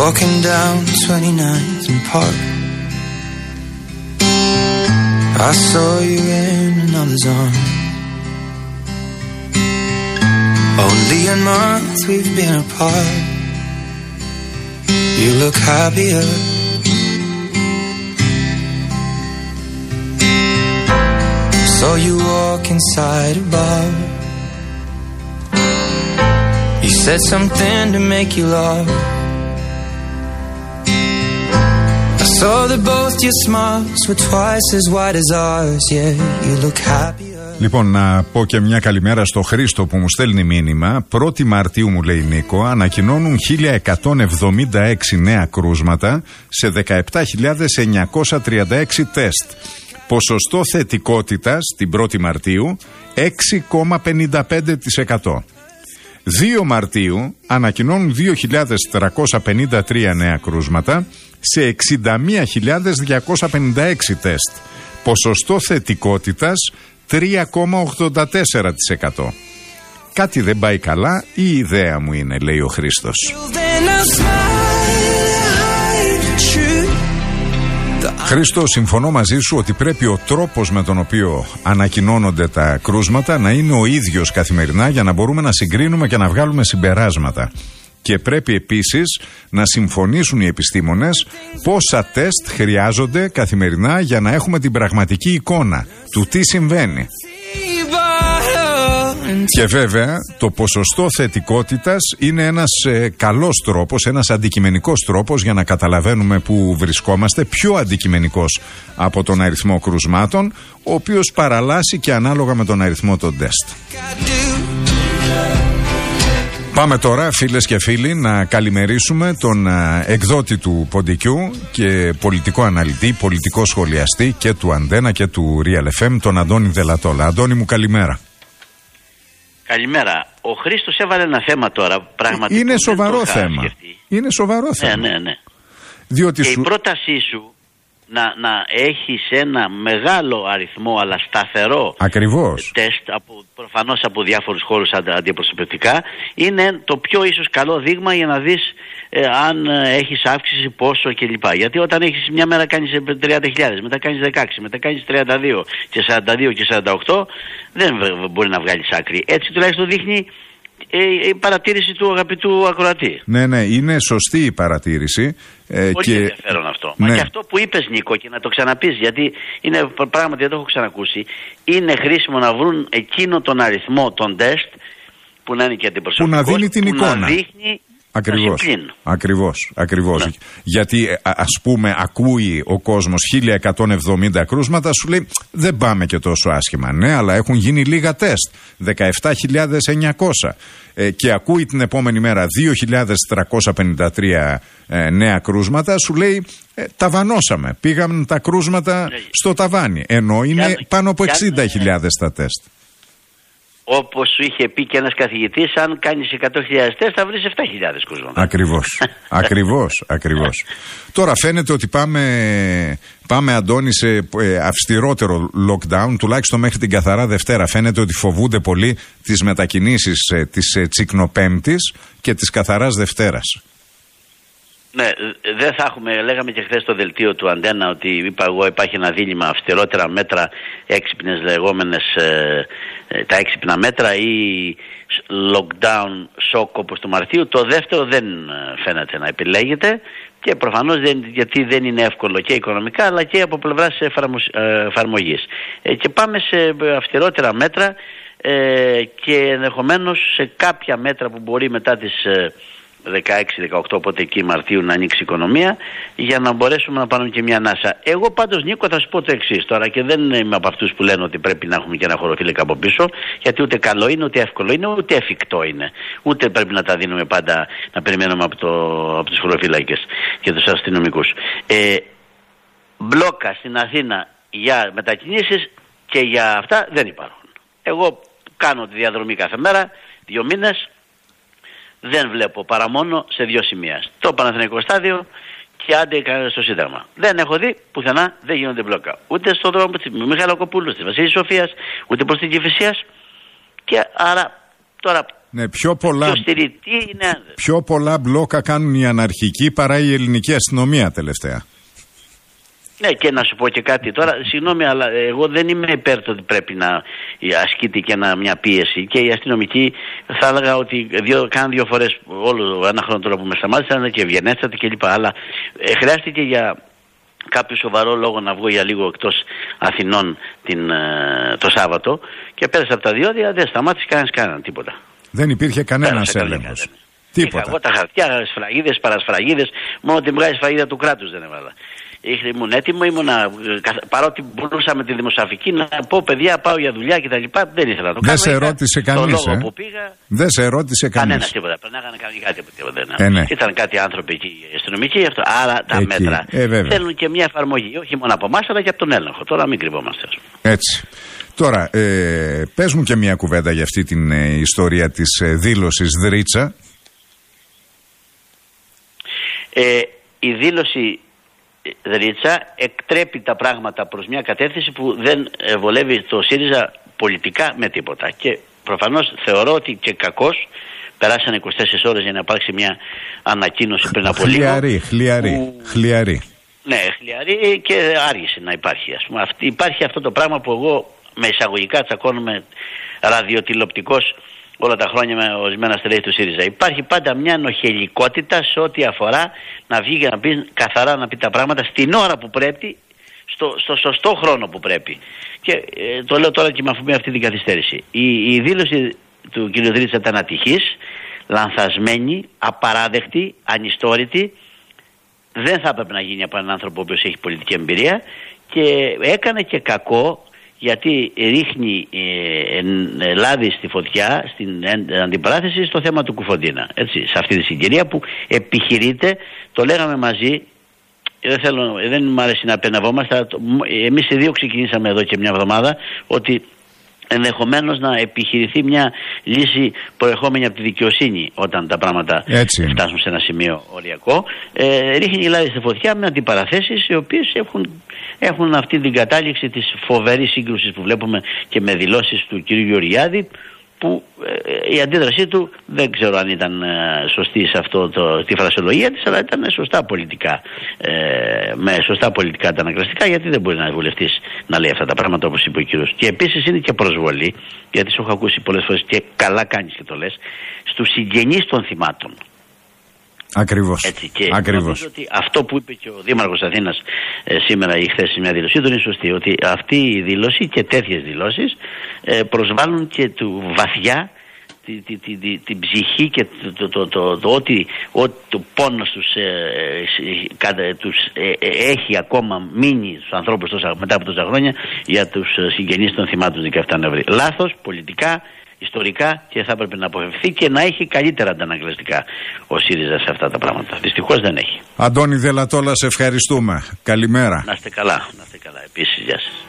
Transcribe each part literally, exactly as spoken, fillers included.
Walking down twenty-ninth and Park, I saw you in another's arms. Only a month we've been apart. You look happier. Saw you walk inside a bar. You said something to make you laugh. I saw that both your smiles were twice as wide as ours. Yeah, you look happier. Λοιπόν, να πω και μια καλημέρα στο Χρήστο που μου στέλνει μήνυμα. πρώτη Μαρτίου, μου λέει Νίκο, ανακοινώνουν χίλια εκατόν εβδομήντα έξι νέα κρούσματα σε δεκαεπτά χιλιάδες εννιακόσια τριάντα έξι τεστ. Ποσοστό θετικότητας την πρώτη Μαρτίου έξι κόμμα πενήντα πέντε τοις εκατό. δύο Μαρτίου ανακοινώνουν δύο χιλιάδες τριακόσια πενήντα τρία νέα κρούσματα σε εξήντα μία χιλιάδες διακόσια πενήντα έξι τεστ. Ποσοστό θετικότητας τρία κόμμα ογδόντα τέσσερα τοις εκατό. Κάτι δεν πάει καλά, η ιδέα μου είναι, λέει ο Χρήστος. Χρήστο, συμφωνώ μαζί σου ότι πρέπει ο τρόπος με τον οποίο ανακοινώνονται τα κρούσματα να είναι ο ίδιος καθημερινά για να μπορούμε να συγκρίνουμε και να βγάλουμε συμπεράσματα. Και πρέπει επίσης να συμφωνήσουν οι επιστήμονες πόσα τεστ χρειάζονται καθημερινά για να έχουμε την πραγματική εικόνα του τι συμβαίνει. Και βέβαια το ποσοστό θετικότητας είναι ένας ε, καλός τρόπος, ένας αντικειμενικός τρόπος για να καταλαβαίνουμε που βρισκόμαστε, πιο αντικειμενικός από τον αριθμό κρουσμάτων, ο οποίος παραλλάσσει και ανάλογα με τον αριθμό των τεστ. Πάμε τώρα, φίλες και φίλοι, να καλημερίσουμε τον α, εκδότη του Ποντικού και πολιτικό αναλυτή, πολιτικό σχολιαστή και του Αντένα και του Real εφ εμ, τον Αντώνη Δελατόλα. Αντώνη μου, καλημέρα. Καλημέρα. Ο Χρήστος έβαλε ένα θέμα τώρα, πραγματικά. Είναι σοβαρό θέμα. Είναι σοβαρό θέμα. Ναι, ναι, ναι. Διότι και σου... η πρότασή σου να, να έχεις ένα μεγάλο αριθμό αλλά σταθερό Ακριβώς. τεστ από, προφανώς από διάφορους χώρους αντι, αντιπροσωπευτικά είναι το πιο ίσως καλό δείγμα για να δεις ε, αν ε, έχεις αύξηση πόσο κλπ. Γιατί όταν έχεις μια μέρα κάνεις τριάντα χιλιάδες, μετά κάνεις δεκαέξι, μετά κάνεις τριάντα δύο και σαράντα δύο και σαράντα οκτώ, δεν μπορεί να βγάλεις άκρη. Έτσι τουλάχιστον δείχνει η παρατήρηση του αγαπητού ακροατή. Ναι, ναι, είναι σωστή η παρατήρηση. Ε, Πολύ και... ενδιαφέρον αυτό. Ναι. Μα και αυτό που είπες, Νίκο, και να το ξαναπείς, γιατί είναι πράγματι, δεν το έχω ξανακούσει, είναι χρήσιμο να βρουν εκείνο τον αριθμό των τεστ που να είναι και αντιπροσωπικός, που να δίνει την που εικόνα. Να δείχνει Ακριβώς, ακριβώς, ακριβώς. Ναι. Γιατί ας πούμε ακούει ο κόσμος χίλια εκατόν εβδομήντα κρούσματα, σου λέει δεν πάμε και τόσο άσχημα. Ναι, αλλά έχουν γίνει λίγα τεστ, δεκαεπτά χιλιάδες εννιακόσια. Ε, και ακούει την επόμενη μέρα δύο χιλιάδες τριακόσια πενήντα τρία ε, νέα κρούσματα, σου λέει ε, ταβανώσαμε, πήγαν τα κρούσματα ναι. στο ταβάνι. Ενώ είναι αν, πάνω από εξήντα χιλιάδες τα τεστ. Όπως σου είχε πει και ένας καθηγητής, αν κάνεις εκατό χιλιάδες τεστ θα βρεις επτά χιλιάδες κρούσματα. Ακριβώς, ακριβώς, ακριβώς. Τώρα φαίνεται ότι πάμε, πάμε Αντώνη σε ε, αυστηρότερο lockdown, τουλάχιστον μέχρι την καθαρά Δευτέρα. Φαίνεται ότι φοβούνται πολύ τις μετακινήσεις ε, της ε, Τσικνοπέμπτης και της καθαράς Δευτέρας. Ναι, δεν θα έχουμε, λέγαμε και χθες στο δελτίο του Αντένα ότι είπα εγώ υπάρχει ένα δίλημμα αυστηρότερα μέτρα, έξυπνες λεγόμενες ε, ε, τα έξυπνα μέτρα ή lockdown shock όπως του Μαρτίου. Το δεύτερο δεν φαίνεται να επιλέγεται και προφανώς δεν, γιατί δεν είναι εύκολο και οικονομικά αλλά και από πλευράς εφαρμογής. Ε, και πάμε σε αυστηρότερα μέτρα ε, και ενδεχομένως σε κάποια μέτρα που μπορεί μετά τις ε, δεκαέξι δεκαοκτώ, οπότε εκεί Μαρτίου να ανοίξει η οικονομία για να μπορέσουμε να πάρουμε και μια ανάσα. Εγώ πάντως, Νίκο, θα σου πω το εξής τώρα και δεν είμαι από αυτούς που λένε ότι πρέπει να έχουμε και ένα χωροφύλακα από πίσω, γιατί ούτε καλό είναι, ούτε εύκολο είναι, ούτε εφικτό είναι. Ούτε πρέπει να τα δίνουμε πάντα να περιμένουμε από, το, από τους χωροφύλακες και τους αστυνομικούς. Ε, μπλόκα στην Αθήνα για μετακινήσεις και για αυτά δεν υπάρχουν. Εγώ κάνω τη διαδρομή κάθε μέρα, δύο μήνες. Δεν βλέπω παρά μόνο σε δύο σημεία. Στο Παναθηναϊκό στάδιο και άντε στο Σύνταγμα. Δεν έχω δει πουθενά, δεν γίνονται μπλόκα. Ούτε στον δρόμο της Μιχαλακοπούλου, της Βασίλης Σοφίας, ούτε προς την Κηφισίας. Και άρα τώρα Ναι, πιο πολλά, πιο στηρητή είναι... πιο πολλά μπλόκα κάνουν οι αναρχικοί παρά η ελληνική αστυνομία τελευταία. Ναι, και να σου πω και κάτι τώρα, συγγνώμη, αλλά εγώ δεν είμαι υπέρ του ότι πρέπει να ασκείται και ένα, μια πίεση. Και οι αστυνομικοί θα έλεγα ότι δύο, κάνουν δύο φορές όλο ένα χρόνο τώρα που με σταμάτησαν και ευγενέστατοι κλπ. Αλλά ε, χρειάστηκε για κάποιο σοβαρό λόγο να βγω για λίγο εκτός Αθηνών την, ε, το Σάββατο και πέρασα από τα διόδια, δεν σταμάτησε κανένας κανέναν τίποτα. Δεν υπήρχε κανένας έλεγχος. Τίποτα. Είχα εγώ τα χαρτιά, σφραγίδες, παρασφραγίδες, μόνο τη βγάζει σφραγίδα του κράτους δεν έβαλα. Ήμουν έτοιμο, ήμουνα, παρότι μπορούσα με τη δημοσιογραφική να πω παιδιά πάω για δουλειά κτλ. Δεν ήθελα να το κάνω. Δεν σε ρώτησε κανείς. Ε? Δεν σε ρώτησε κανείς. Κανένας τίποτα. Περνάγανε κάτι τίποτα. Ε, ναι. Ήταν κάτι άνθρωποι εκεί αστυνομικοί. Άρα τα εκεί. μέτρα ε, θέλουν και μια εφαρμογή. Όχι μόνο από εμάς αλλά και από τον έλεγχο. Τώρα μην κρυβόμαστε. Έτσι. Τώρα, ε, πες μου και μια κουβέντα για αυτή την ε, ιστορία της ε, δήλωσης Δρίτσα. Ε, η δήλωση Δρίτσα εκτρέπει τα πράγματα προς μια κατεύθυνση που δεν βολεύει το ΣΥΡΙΖΑ πολιτικά με τίποτα. Και προφανώς θεωρώ ότι και κακώς περάσαν είκοσι τέσσερις ώρες για να υπάρξει μια ανακοίνωση πριν από λίγο. Χλιαρή, χλιαρή, που... χλιαρή. Ναι, χλιαρή και άργησε να υπάρχει. Ας πούμε. Αυτή, υπάρχει αυτό το πράγμα που εγώ με εισαγωγικά τσακώνομαι ραδιοτηλεοπτικός όλα τα χρόνια με ορισμένα στελέχη του ΣΥΡΙΖΑ. Υπάρχει πάντα μια ενοχελικότητα σε ό,τι αφορά να βγει και να πει καθαρά να πει τα πράγματα στην ώρα που πρέπει, στο, στο σωστό χρόνο που πρέπει. Και ε, το λέω τώρα και με αφορμή αυτή την καθυστέρηση. Η, η δήλωση του κ. Δρίτσα ήταν ατυχής, λανθασμένη, απαράδεκτη, ανιστόρητη. Δεν θα έπρεπε να γίνει από έναν άνθρωπο ο οποίος έχει πολιτική εμπειρία και έκανε και κακό. Γιατί ρίχνει ε, λάδι στη φωτιά, στην ε, αντιπαράθεση στο θέμα του Κουφοντίνα. Έτσι, σε αυτή τη συγκυρία που επιχειρείται, το λέγαμε μαζί, δεν, θέλω, δεν μου αρέσει να απενευόμαστε, εμείς οι δύο ξεκινήσαμε εδώ και μια εβδομάδα ότι ενδεχομένως να επιχειρηθεί μια λύση προερχόμενη από τη δικαιοσύνη όταν τα πράγματα έτσι φτάσουν σε ένα σημείο οριακό. Ε, ρίχνει λάδι στη φωτιά με αντιπαραθέσεις οι οποίες έχουν, έχουν αυτή την κατάληξη της φοβερής σύγκρουσης που βλέπουμε και με δηλώσεις του κ. Γεωργιάδη που ε, η αντίδρασή του δεν ξέρω αν ήταν ε, σωστή σε αυτό το, τη φρασιολογία της, αλλά ήταν σωστά πολιτικά, ε, με σωστά πολιτικά τα αναγκαστικά, γιατί δεν μπορεί να βουλευτής να λέει αυτά τα πράγματα όπως είπε ο κύριος. Και επίσης είναι και προσβολή, γιατί σου έχω ακούσει πολλές φορές και καλά κάνεις και το λες, στους συγγενείς των θυμάτων. Ακριβώς. Έτσι, και Ακριβώς. νομίζω ότι αυτό που είπε και ο Δήμαρχος Αθήνας ε, σήμερα ή χθες σε μια δήλωσή του είναι σωστή, ότι αυτή η δήλωση και τέτοιες δηλώσεις ε, προσβάλλουν και του βαθιά την τη, τη, τη, τη ψυχή και το, το, το, το, το ότι το πόνος τους, ε, ε, τους ε, ε, έχει ακόμα μείνει στους ανθρώπους τόσα, μετά από τόσα χρόνια για τους συγγενείς των θυμάτων δεκαεφτά Νοεμβρίου. Λάθος, πολιτικά, ιστορικά και θα έπρεπε να αποφευθεί και να έχει καλύτερα αντανακλαστικά ο ΣΥΡΙΖΑ σε αυτά τα πράγματα. Δυστυχώς δεν έχει. Αντώνη Δελατόλα, σε ευχαριστούμε. Καλημέρα. Να είστε καλά. Να είστε καλά. Επίσης, γεια σας.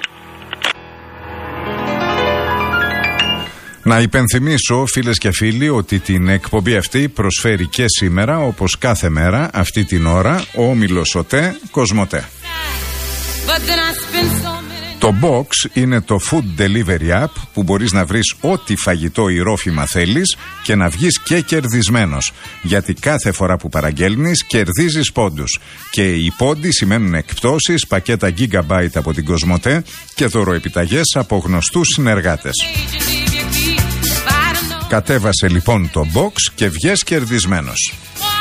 Να υπενθυμίσω, φίλες και φίλοι, ότι την εκπομπή αυτή προσφέρει και σήμερα, όπως κάθε μέρα, αυτή την ώρα, ο όμιλος ΟΤΕ Κοσμοτέ. Το Box είναι το food delivery app που μπορείς να βρεις ό,τι φαγητό ή ρόφημα θέλεις και να βγεις και κερδισμένος. Γιατί κάθε φορά που παραγγέλνεις κερδίζεις πόντους. Και οι πόντοι σημαίνουν εκπτώσεις, πακέτα gigabyte από την Κοσμοτέ και δωροεπιταγές από γνωστούς συνεργάτες. Κατέβασε λοιπόν το Box και βγες κερδισμένος.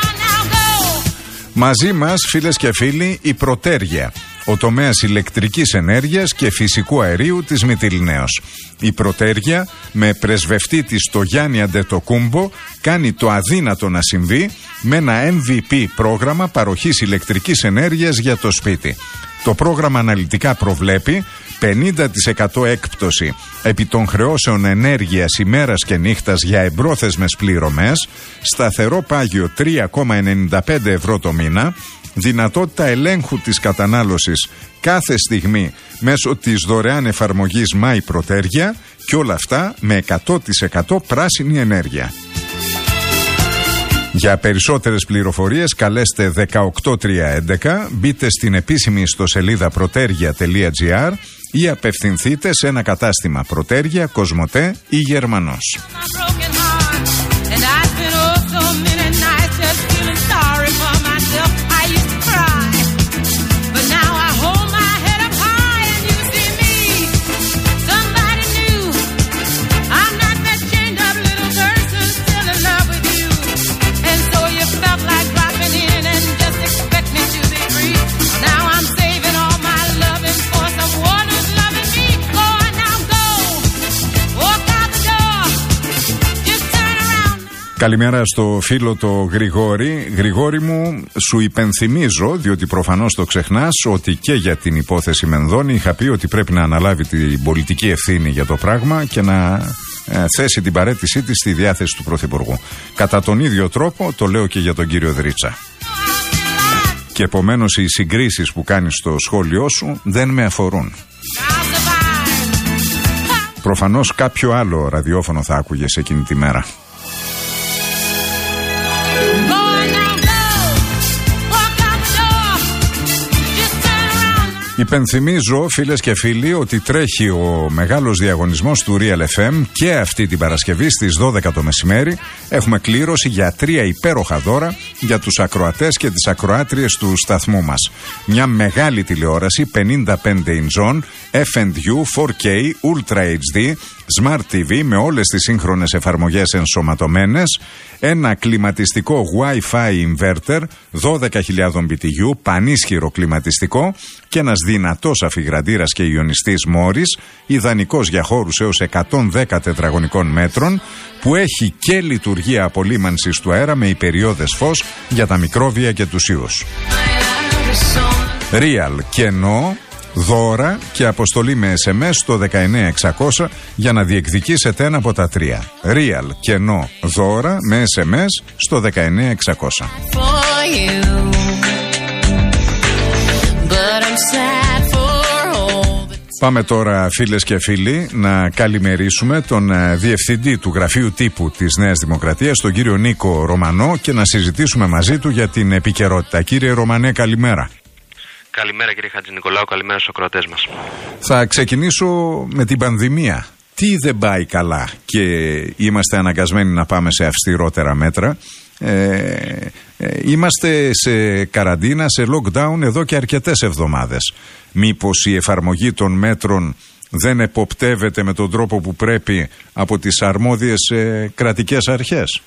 Μαζί μας, φίλες και φίλοι, η Πρωτέργεια, ο τομέας ηλεκτρικής ενέργειας και φυσικού αερίου της Μυτιληναίος. Η Πρωτέργεια, με πρεσβευτή της το Γιάννη Αντετοκούμπο, κάνει το αδύνατο να συμβεί με ένα εμ βι πι πρόγραμμα παροχής ηλεκτρικής ενέργειας για το σπίτι. Το πρόγραμμα αναλυτικά προβλέπει πενήντα τοις εκατό έκπτωση επί των χρεώσεων ενέργειας ημέρας και νύχτας για εμπρόθεσμες πληρωμές, σταθερό πάγιο τρία κόμμα ενενήντα πέντε ευρώ το μήνα, δυνατότητα ελέγχου της κατανάλωσης κάθε στιγμή μέσω της δωρεάν εφαρμογής My Πρωτέργεια και όλα αυτά με εκατό τοις εκατό πράσινη ενέργεια. Για περισσότερες πληροφορίες καλέστε δεκαοκτώ τριακόσια έντεκα, μπείτε στην επίσημη ιστοσελίδα πρωτέργεια τελεία τζι άρ ή απευθυνθείτε σε ένα κατάστημα Πρωτέργεια, Κοσμοτέ ή Γερμανός. Καλημέρα στο φίλο το Γρηγόρη. Γρηγόρη μου, σου υπενθυμίζω, διότι προφανώς το ξεχνάς, ότι και για την υπόθεση Μενδώνη είχα πει ότι πρέπει να αναλάβει την πολιτική ευθύνη για το πράγμα και να ε, θέσει την παραίτησή της στη διάθεση του Πρωθυπουργού. Κατά τον ίδιο τρόπο το λέω και για τον κύριο Δρίτσα. Και επομένως οι συγκρίσεις που κάνεις στο σχόλιο σου δεν με αφορούν. Προφανώς κάποιο άλλο ραδιόφωνο θα άκουγες εκείνη τη μέρα. Υπενθυμίζω, φίλες και φίλοι, ότι τρέχει ο μεγάλος διαγωνισμός του Real εφ εμ και αυτή την Παρασκευή στις δώδεκα το μεσημέρι. Έχουμε κλήρωση για τρία υπέροχα δώρα για τους ακροατές και τις ακροάτριες του σταθμού μας. Μια μεγάλη τηλεόραση πενήντα πέντε ιντσών, εφ εντ γιου, φορ κέι, Ultra έιτς ντι, Smart τι βι με όλες τις σύγχρονες εφαρμογές ενσωματωμένες, ένα κλιματιστικό Wi-Fi inverter δώδεκα χιλιάδες μπι τι γιου, πανίσχυρο κλιματιστικό και ένας δυνατός αφιγραντήρας και ιονιστής Μόρις, ιδανικός για χώρους έως εκατόν δέκα τετραγωνικών μέτρων, που έχει και λειτουργία απολύμανσης του αέρα με υπεριώδες φως για τα μικρόβια και τους ιούς. Real κενό, δώρα και αποστολή με ες εμ ες στο δεκαεννέα εξακόσια για να διεκδικήσετε ένα από τα τρία. Real κενό, δώρα με ες εμ ες στο δεκαεννέα εξακόσια. Πάμε τώρα, φίλες και φίλοι, να καλημερίσουμε τον uh, Διευθυντή του Γραφείου Τύπου της Νέας Δημοκρατίας, τον κύριο Νίκο Ρωμανό, και να συζητήσουμε μαζί του για την επικαιρότητα. Κύριε Ρωμανέ, καλημέρα. Καλημέρα κύριε Χατζηνικολάου, καλημέρα στους ακροατές μας. Θα ξεκινήσω με την πανδημία. Τι δεν πάει καλά και είμαστε αναγκασμένοι να πάμε σε αυστηρότερα μέτρα? Ε, ε, είμαστε σε καραντίνα, σε lockdown εδώ και αρκετές εβδομάδες. Μήπως η εφαρμογή των μέτρων δεν εποπτεύεται με τον τρόπο που πρέπει από τις αρμόδιες ε, κρατικές αρχές?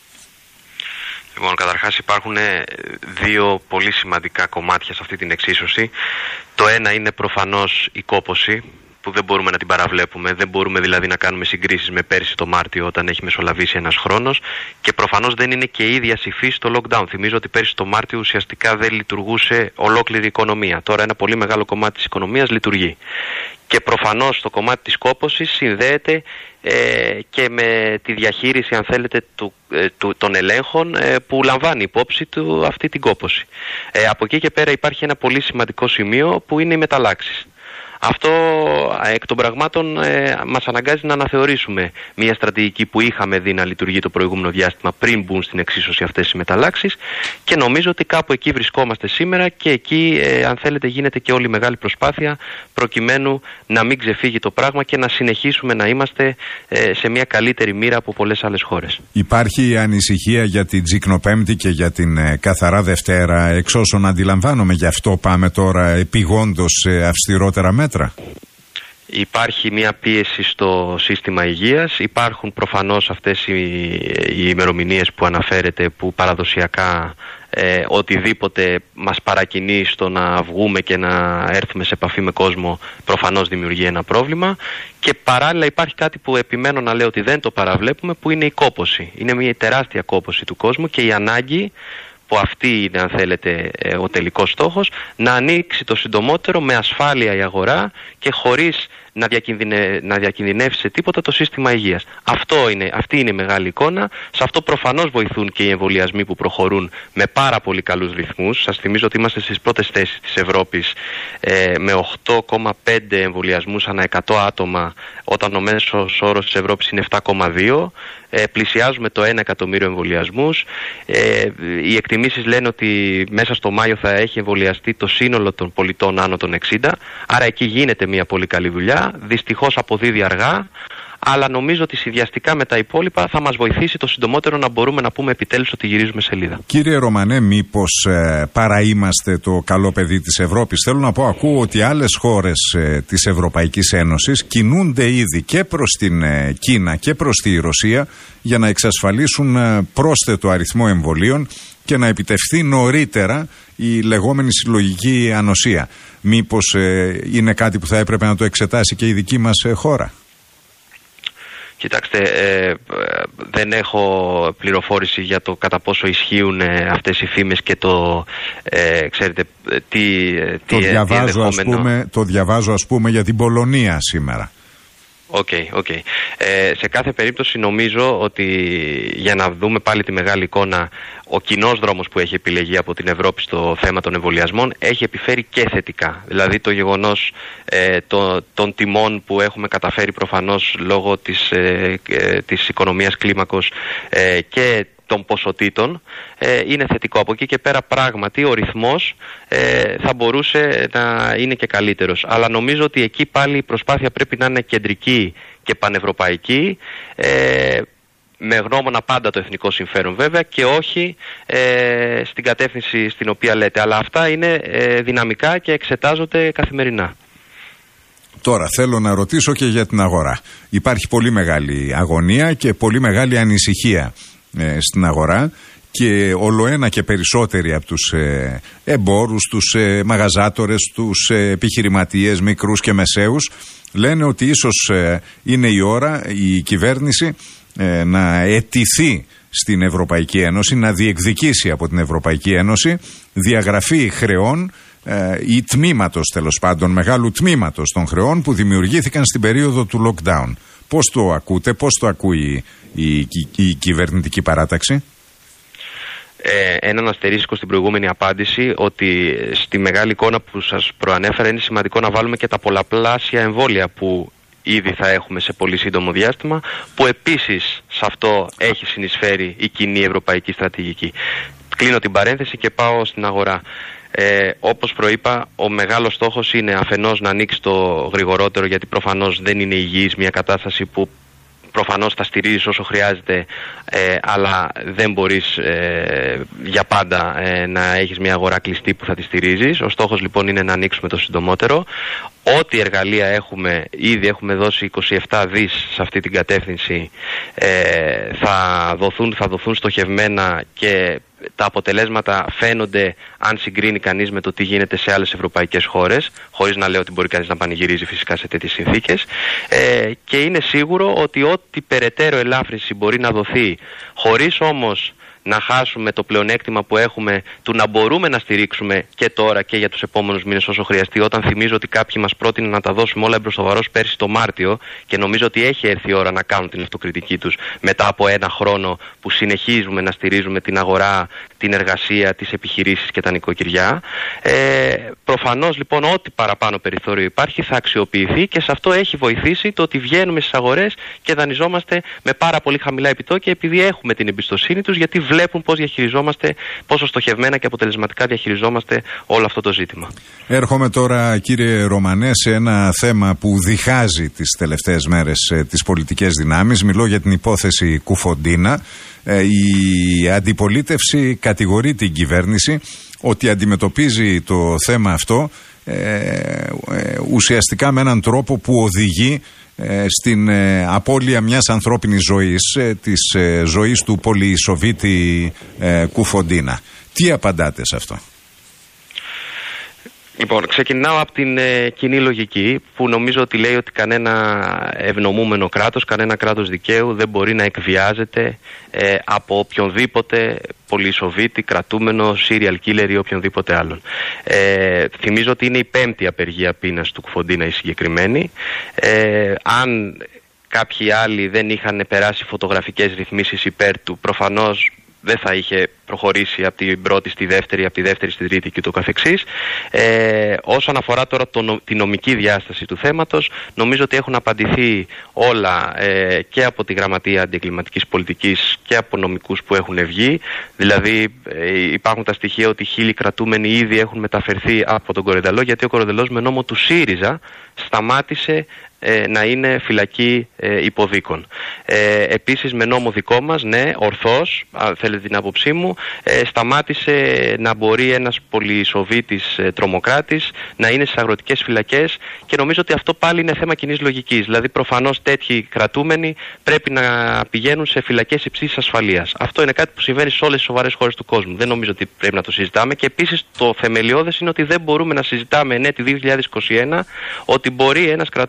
Λοιπόν, καταρχάς υπάρχουν δύο πολύ σημαντικά κομμάτια σε αυτή την εξίσωση. Το ένα είναι προφανώς η κόπωση, που δεν μπορούμε να την παραβλέπουμε. Δεν μπορούμε δηλαδή να κάνουμε συγκρίσεις με πέρσι το Μάρτιο, όταν έχει μεσολαβήσει ένας χρόνος, και προφανώς δεν είναι και η ίδια υφή στο lockdown. Θυμίζω ότι πέρσι το Μάρτιο ουσιαστικά δεν λειτουργούσε ολόκληρη η οικονομία. Τώρα ένα πολύ μεγάλο κομμάτι της οικονομίας λειτουργεί. Και προφανώς το κομμάτι της κόπωσης συνδέεται ε, και με τη διαχείριση, αν θέλετε, του, ε, του, των ελέγχων ε, που λαμβάνει υπόψη του αυτή την κόπωση. Ε, από εκεί και πέρα υπάρχει ένα πολύ σημαντικό σημείο που είναι οι μεταλλάξεις. Αυτό εκ των πραγμάτων ε, μας αναγκάζει να αναθεωρήσουμε μια στρατηγική που είχαμε δει να λειτουργεί το προηγούμενο διάστημα πριν μπουν στην εξίσωση αυτές οι μεταλλάξεις, και νομίζω ότι κάπου εκεί βρισκόμαστε σήμερα, και εκεί ε, αν θέλετε γίνεται και όλη η μεγάλη προσπάθεια προκειμένου να μην ξεφύγει το πράγμα και να συνεχίσουμε να είμαστε ε, σε μια καλύτερη μοίρα από πολλές άλλες χώρες. Υπάρχει ανησυχία για την Τζικνοπέμπτη και για την ε, Καθαρά Δευτέρα? Εξ όσων αντιλαμβάνομαι, γι' αυτό πάμε τώρα επιγόντως σε αυστηρότερα μέτρα. Υπάρχει μια πίεση στο σύστημα υγείας. Υπάρχουν προφανώς αυτές οι, οι ημερομηνίες που αναφέρετε, που παραδοσιακά ε, οτιδήποτε μας παρακινεί στο να βγούμε και να έρθουμε σε επαφή με κόσμο προφανώς δημιουργεί ένα πρόβλημα. Και παράλληλα υπάρχει κάτι που επιμένω να λέω ότι δεν το παραβλέπουμε, που είναι η κόπωση. Είναι μια τεράστια κόπωση του κόσμου και η ανάγκη, που αυτή είναι, αν θέλετε, ο τελικός στόχος, να ανοίξει το συντομότερο με ασφάλεια η αγορά και χωρίς να, διακινδυνε... να διακινδυνεύσει σε τίποτα το σύστημα υγείας. Αυτό είναι, αυτή είναι η μεγάλη εικόνα. Σε αυτό προφανώς βοηθούν και οι εμβολιασμοί που προχωρούν με πάρα πολύ καλούς ρυθμούς. Σας θυμίζω ότι είμαστε στις πρώτες θέσεις της Ευρώπης ε, με οκτώ κόμμα πέντε εμβολιασμούς ανά εκατό άτομα, όταν ο μέσος όρος της Ευρώπης είναι επτά κόμμα δύο. Ε, πλησιάζουμε το ένα εκατομμύριο εμβολιασμούς. Ε, οι εκτιμήσεις λένε ότι μέσα στο Μάιο θα έχει εμβολιαστεί το σύνολο των πολιτών άνω των εξήντα. Άρα εκεί γίνεται μια πολύ καλή δουλειά. Δυστυχώς αποδίδει αργά, αλλά νομίζω ότι συνδυαστικά με τα υπόλοιπα θα μας βοηθήσει το συντομότερο να μπορούμε να πούμε επιτέλους ότι γυρίζουμε σελίδα. Κύριε Ρωμανέ, μήπως ε, παραείμαστε το καλό παιδί της Ευρώπης? Θέλω να πω, ακούω ότι άλλες χώρες ε, της Ευρωπαϊκής Ένωσης κινούνται ήδη και προς την ε, Κίνα και προς τη Ρωσία για να εξασφαλίσουν ε, πρόσθετο αριθμό εμβολίων και να επιτευχθεί νωρίτερα η λεγόμενη συλλογική ανοσία. Μήπως ε, είναι κάτι που θα έπρεπε να το εξετάσει και η δική μας ε, χώρα? Κοιτάξτε, ε, δεν έχω πληροφόρηση για το κατά πόσο ισχύουν ε, αυτές οι φήμες και το, ε, ξέρετε, τι, το, τι, διαβάζω, τι ας πούμε, το διαβάζω ας πούμε για την Πολωνία σήμερα. Οκ, okay, οκ. Okay. Ε, σε κάθε περίπτωση νομίζω ότι για να δούμε πάλι τη μεγάλη εικόνα, ο κοινός δρόμος που έχει επιλεγεί από την Ευρώπη στο θέμα των εμβολιασμών έχει επιφέρει και θετικά. Δηλαδή το γεγονός ε, το, των τιμών που έχουμε καταφέρει προφανώς λόγω της, ε, ε, της οικονομίας κλίμακος ε, και των ποσοτήτων ε, είναι θετικό. Από εκεί και πέρα πράγματι ο ρυθμός ε, θα μπορούσε να είναι και καλύτερος. Αλλά νομίζω ότι εκεί πάλι η προσπάθεια πρέπει να είναι κεντρική και πανευρωπαϊκή, ε, με γνώμονα πάντα το εθνικό συμφέρον βέβαια και όχι ε, στην κατεύθυνση στην οποία λέτε. Αλλά αυτά είναι ε, δυναμικά και εξετάζονται καθημερινά. Τώρα θέλω να ρωτήσω και για την αγορά. Υπάρχει πολύ μεγάλη αγωνία και πολύ μεγάλη ανησυχία ε, στην αγορά και ολοένα και περισσότεροι από τους ε, εμπόρους, τους ε, μαγαζάτορες, τους ε, επιχειρηματίες μικρούς και μεσαίους λένε ότι ίσως ε, είναι η ώρα η κυβέρνηση ε, να αιτηθεί στην Ευρωπαϊκή Ένωση, να διεκδικήσει από την Ευρωπαϊκή Ένωση διαγραφή χρεών ε, ή τμήματος τέλος πάντων, μεγάλου τμήματος των χρεών που δημιουργήθηκαν στην περίοδο του lockdown. Πώς το ακούτε, πώς το ακούει η, η, η κυβερνητική παράταξη? Ε, έναν αστερίσκο στην προηγούμενη απάντηση ότι στη μεγάλη εικόνα που σας προανέφερα είναι σημαντικό να βάλουμε και τα πολλαπλάσια εμβόλια που ήδη θα έχουμε σε πολύ σύντομο διάστημα, που επίσης σε αυτό έχει συνεισφέρει η κοινή ευρωπαϊκή στρατηγική. Κλείνω την παρένθεση και πάω στην αγορά. Ε, όπως προείπα, ο μεγάλος στόχος είναι αφενός να ανοίξει το γρηγορότερο, γιατί προφανώς δεν είναι υγιής μια κατάσταση που προφανώς θα στηρίζεις όσο χρειάζεται, ε, αλλά δεν μπορείς ε, για πάντα ε, να έχεις μια αγορά κλειστή που θα τη στηρίζεις. Ο στόχος λοιπόν είναι να ανοίξουμε το συντομότερο. Ό,τι εργαλεία έχουμε, ήδη έχουμε δώσει είκοσι επτά δις σε αυτή την κατεύθυνση, ε, θα δοθούν, θα δοθούν στοχευμένα και τα αποτελέσματα φαίνονται αν συγκρίνει κανείς με το τι γίνεται σε άλλες ευρωπαϊκές χώρες, χωρίς να λέω ότι μπορεί κανείς να πανηγυρίζει φυσικά σε τέτοιες συνθήκες, ε, και είναι σίγουρο ότι ό,τι περαιτέρω ελάφρυνση μπορεί να δοθεί, χωρίς όμως να χάσουμε το πλεονέκτημα που έχουμε του να μπορούμε να στηρίξουμε και τώρα και για τους επόμενους μήνες όσο χρειαστεί, όταν θυμίζω ότι κάποιοι μας πρότειναν να τα δώσουμε όλα εμπροστοβαρός πέρσι το Μάρτιο και νομίζω ότι έχει έρθει η ώρα να κάνουν την αυτοκριτική τους μετά από ένα χρόνο που συνεχίζουμε να στηρίζουμε την αγορά, την εργασία, τις επιχειρήσεις και τα νοικοκυριά. Ε, προφανώς λοιπόν ό,τι παραπάνω περιθώριο υπάρχει θα αξιοποιηθεί και σε αυτό έχει βοηθήσει το ότι βγαίνουμε στις αγορές και δανειζόμαστε με πάρα πολύ χαμηλά επιτόκια επειδή έχουμε την εμπιστοσύνη τους, γιατί βλέπουν πώς διαχειριζόμαστε, πόσο στοχευμένα και αποτελεσματικά διαχειριζόμαστε όλο αυτό το ζήτημα. Έρχομαι τώρα, κύριε Ρωμανέ, σε ένα θέμα που διχάζει τις τελευταίες μέρες ε, τις πολιτικές δυνάμεις. Μιλώ για την υπόθεση Κουφοντίνα. Ε, η αντιπολίτευση κατηγορεί την κυβέρνηση ότι αντιμετωπίζει το θέμα αυτό ε, ε, ουσιαστικά με έναν τρόπο που οδηγεί Ε, στην ε, απώλεια μιας ανθρώπινης ζωής, ε, της ε, ζωής του πολυσοβίτη ε, Κουφοντίνα. Τι απαντάτε σε αυτό? Λοιπόν, ξεκινάω από την ε, κοινή λογική που νομίζω ότι λέει ότι κανένα ευνομούμενο κράτος, κανένα κράτος δικαίου δεν μπορεί να εκβιάζεται ε, από οποιονδήποτε πολυσοβίτη, κρατούμενο, serial killer ή οποιονδήποτε άλλον. Ε, θυμίζω ότι είναι η πέμπτη απεργία πείνας του Κουφοντίνα η συγκεκριμένη. Ε, αν κάποιοι άλλοι δεν είχαν περάσει φωτογραφικές ρυθμίσεις υπέρ του, προφανώς δεν θα είχε προχωρήσει από την πρώτη στη δεύτερη, από τη δεύτερη στη τρίτη και το καθεξής. Ε, όσον αφορά τώρα το, τη νομική διάσταση του θέματος, νομίζω ότι έχουν απαντηθεί όλα ε, και από τη Γραμματεία Αντιεγκληματικής Πολιτικής και από νομικούς που έχουν βγει. Δηλαδή ε, υπάρχουν τα στοιχεία ότι χίλιοι κρατούμενοι ήδη έχουν μεταφερθεί από τον Κορυδαλό, γιατί ο Κορυδαλός με νόμο του ΣΥΡΙΖΑ σταμάτησε ε, να είναι φυλακή ε, υποδίκων. Ε, επίσης με νόμο δικό μας, ναι, ορθώς, αν θέλετε την άποψή μου, ε, σταμάτησε να μπορεί ένας πολυσοβίτης ε, τρομοκράτης να είναι στις αγροτικές φυλακές και νομίζω ότι αυτό πάλι είναι θέμα κοινής λογικής. Δηλαδή προφανώς τέτοιοι κρατούμενοι πρέπει να πηγαίνουν σε φυλακές υψής ασφαλείας. Αυτό είναι κάτι που συμβαίνει σε όλες τις σοβαρές χώρες του κόσμου. Δεν νομίζω ότι πρέπει να το συζητάμε και επίσης το θεμελιώδες είναι ότι δεν μπορούμε να συζητάμε εν έτη δύο χιλιάδες είκοσι ένα ότι μπορεί ένας κρατούμενος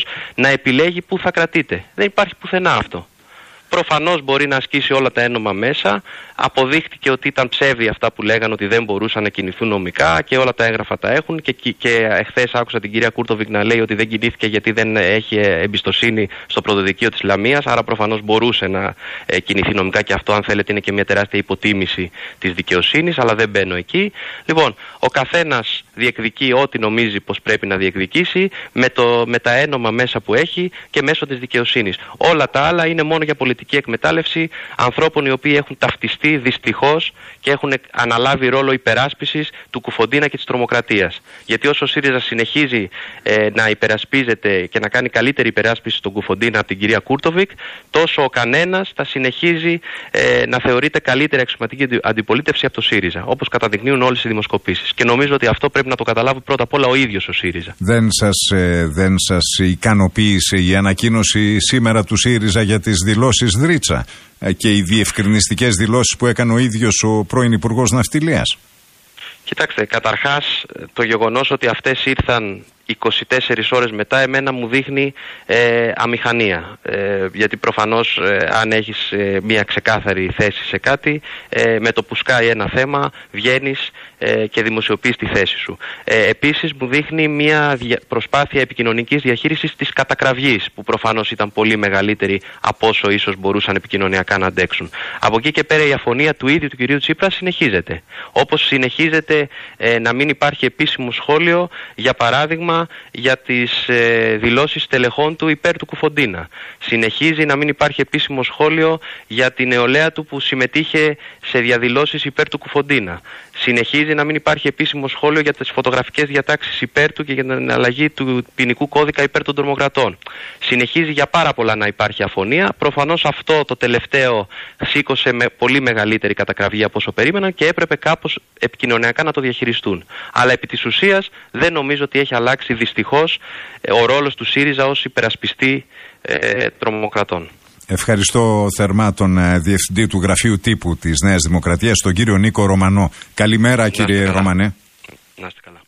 να επιλέγει πού θα κρατείται. Δεν υπάρχει πουθενά αυτό. Προφανώς μπορεί να ασκήσει όλα τα ένομα μέσα. Αποδείχτηκε ότι ήταν ψεύδι αυτά που λέγανε ότι δεν μπορούσαν να κινηθούν νομικά και όλα τα έγγραφα τα έχουν. Και, και εχθές άκουσα την κυρία Κούρτοβικ να λέει ότι δεν κινήθηκε γιατί δεν έχει εμπιστοσύνη στο πρωτοδικείο της Λαμίας. Άρα προφανώς μπορούσε να ε, κινηθεί νομικά και αυτό, αν θέλετε, είναι και μια τεράστια υποτίμηση της δικαιοσύνης. Αλλά δεν μπαίνω εκεί. Λοιπόν, ο καθένας διεκδικεί ό,τι νομίζει πως πρέπει να διεκδικήσει με, το, με τα ένομα μέσα που έχει και μέσω της δικαιοσύνης. Όλα τα άλλα είναι μόνο για πολιτική εκμετάλλευση ανθρώπων οι οποίοι έχουν ταυτιστεί δυστυχώς και έχουν αναλάβει ρόλο υπεράσπισης του Κουφοντίνα και της τρομοκρατίας. Γιατί όσο ο ΣΥΡΙΖΑ συνεχίζει ε, να υπερασπίζεται και να κάνει καλύτερη υπεράσπιση στον Κουφοντίνα από την κυρία Κούρτοβικ, τόσο ο κανένας θα συνεχίζει ε, να θεωρείται καλύτερη αξιωματική αντιπολίτευση από το ΣΥΡΙΖΑ, όπως καταδεικνύουν όλες οι δημοσκοπήσεις. Και νομίζω ότι αυτό πρέπει να το καταλάβει πρώτα απ' όλα ο ίδιος ο ΣΥΡΙΖΑ. Δεν σας, ε, δεν σας ικανοποίησε η ανακοίνωση σήμερα του ΣΥΡΙΖΑ για τις δηλώσεις Δρίτσα και οι διευκρινιστικές δηλώσεις που έκανε ο ίδιος ο πρώην Υπουργός Ναυτιλίας? Κοιτάξτε, καταρχάς το γεγονός ότι αυτές ήρθαν είκοσι τέσσερις ώρες μετά εμένα μου δείχνει ε, αμηχανία. Ε, γιατί προφανώς ε, αν έχεις ε, μια ξεκάθαρη θέση σε κάτι, ε, με το που σκάει ένα θέμα βγαίνεις ε, και δημοσιοποιείς τη θέση σου. Ε, επίσης μου δείχνει μια δια, προσπάθεια επικοινωνικής διαχείρισης της κατακραυγής, που προφανώς ήταν πολύ μεγαλύτερη από όσο ίσως μπορούσαν επικοινωνιακά να αντέξουν. Από εκεί και πέρα η αφωνία του ίδιου του κυρίου Τσίπρα συνεχίζεται. Όπως συνεχίζεται ε, να μην υπάρχει επίσημο σχόλιο, για παράδειγμα, για τις ε, δηλώσεις τελεχών του υπέρ του Κουφοντίνα. Συνεχίζει να μην υπάρχει επίσημο σχόλιο για την νεολαία του που συμμετείχε σε διαδηλώσεις υπέρ του Κουφοντίνα. Συνεχίζει να μην υπάρχει επίσημο σχόλιο για τις φωτογραφικές διατάξεις υπέρ του και για την αλλαγή του ποινικού κώδικα υπέρ των τρομοκρατών. Συνεχίζει για πάρα πολλά να υπάρχει αφωνία. Προφανώς αυτό το τελευταίο σήκωσε με πολύ μεγαλύτερη κατακραυγή από όσο περίμεναν και έπρεπε κάπως επικοινωνιακά να το διαχειριστούν. Αλλά επί της ουσίας δεν νομίζω ότι έχει αλλάξει δυστυχώς ο ρόλος του ΣΥΡΙΖΑ ως υπερασπιστή ε, τρομοκρατών. Ευχαριστώ θερμά τον ε, Διευθυντή του Γραφείου Τύπου της Νέας Δημοκρατίας, τον κύριο Νίκο Ρωμανό. Καλημέρα, κύριε Ρωμανέ. Να είστε καλά.